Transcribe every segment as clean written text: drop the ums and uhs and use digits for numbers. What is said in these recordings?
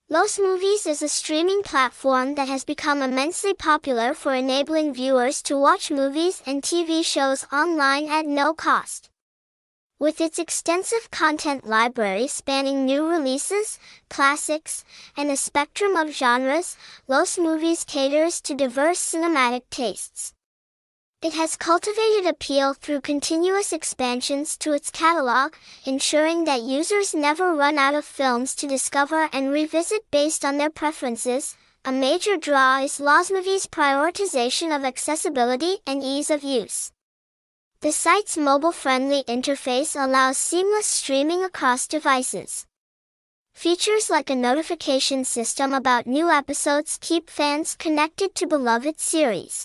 Los Movies is a streaming platform that has become immensely popular for enabling viewers to watch movies and TV shows online at no cost. With its extensive content library spanning new releases, classics, and a spectrum of genres, Los Movies caters to diverse cinematic tastes. It has cultivated appeal through continuous expansions to its catalog, ensuring that users never run out of films to discover and revisit based on their preferences. A major draw is Los Movies' prioritization of accessibility and ease of use. The site's mobile-friendly interface allows seamless streaming across devices. Features like a notification system about new episodes keep fans connected to beloved series.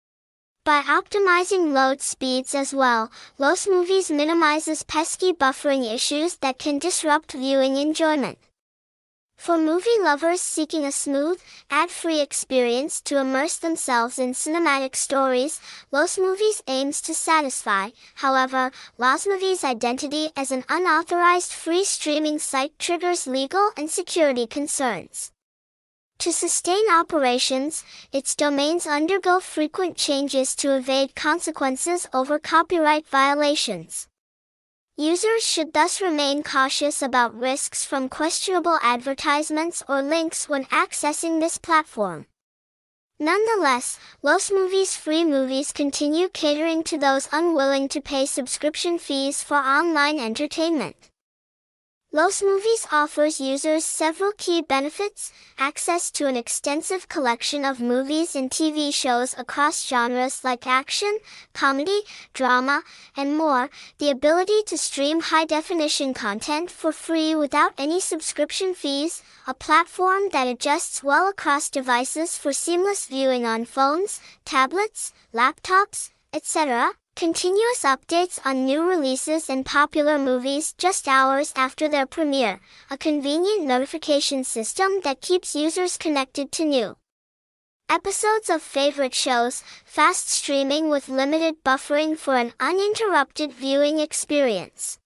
By optimizing load speeds as well, Los Movies minimizes pesky buffering issues that can disrupt viewing enjoyment. For movie lovers seeking a smooth, ad-free experience to immerse themselves in cinematic stories, Los Movies aims to satisfy. However, Los Movies' identity as an unauthorized free streaming site triggers legal and security concerns. To sustain operations, its domains undergo frequent changes to evade consequences over copyright violations. Users should thus remain cautious about risks from questionable advertisements or links when accessing this platform. Nonetheless, Los Movies' free movies continue catering to those unwilling to pay subscription fees for online entertainment. Los Movies offers users several key benefits: access to an extensive collection of movies and TV shows across genres like action, comedy, drama, and more, the ability to stream high-definition content for free without any subscription fees, a platform that adjusts well across devices for seamless viewing on phones, tablets, laptops, etc., continuous updates on new releases and popular movies just hours after their premiere, a convenient notification system that keeps users connected to new episodes of favorite shows, fast streaming with limited buffering for an uninterrupted viewing experience.